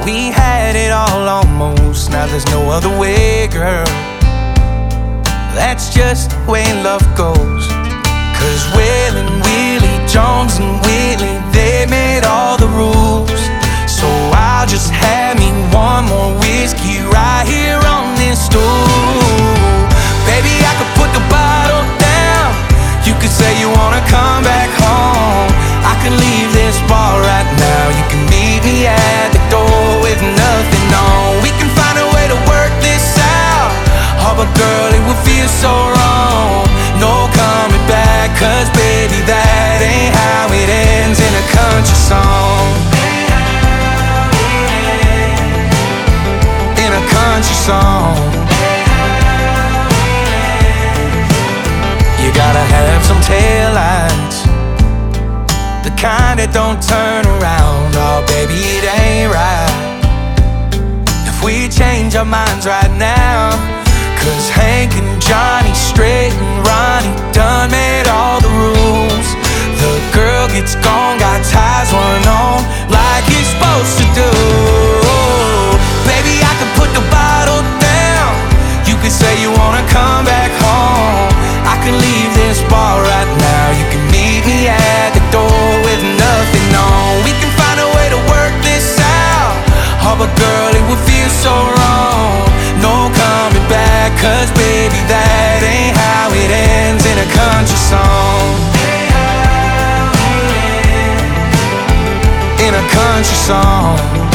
We had it all almost, now there's no other way, girl. That's just the way love goes. 'Cause Will and Willie, Jones and Willie, they made all the rules. So I'll just have me one more whiskey right here on this stool. Baby, I could put the bottle down. You could say you wanna come back home. I can leave this bar right now. You can meet me at the door with nothing on. We can find a way to work this out. Oh, but girl, it would feel so wrong. No coming back, 'cause baby, that ain't how it ends in a country song. In a country song. You gotta have some taillights, the kind that don't turn around. Oh baby, it ain't right if we change our minds right now. 'Cause Hank and Johnny, Straight and Ronnie done made all the rules. The girl gets gone, got ties one on like you're supposed to do. Baby, I could put the bottle down. You could say you wanna come back home. I can leave this bar right now. You can meet me at the door with nothing on. We can find a way to work this out. Oh, but girl, it would feel so wrong. No coming back, 'cause baby, that ain't how it ends in a country song. In a country song.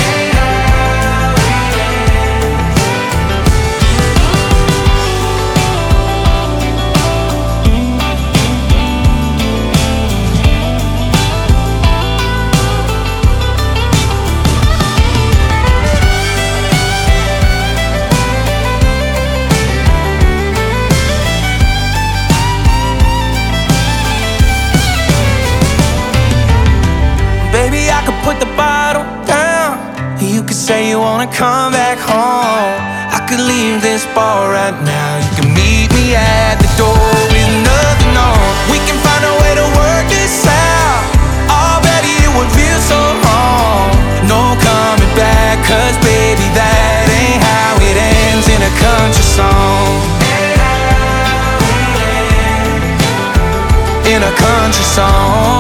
Baby, I could put the bottle down. You could say you wanna come back home. I could leave this bar right now. You can meet me at the door with nothing on. We can find a way to work this out. Oh baby, it would feel so wrong. No coming back, 'cause baby, that ain't how it ends in a country song. In a country song.